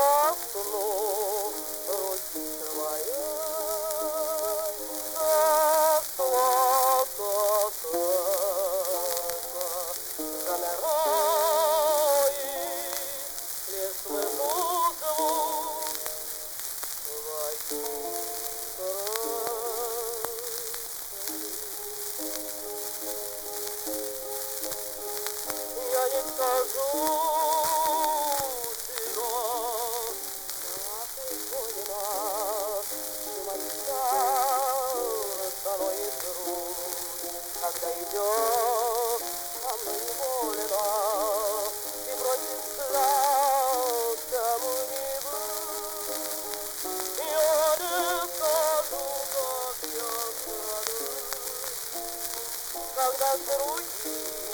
окно, руки твоя, замирает лишь слышу звук твоих я не скажу тебе, как ты поняла, что мои становит грудь, когда идешь со мной неволено, и бросишь страх кому-нибудь. Я не скажу, как я сяду, когда с руки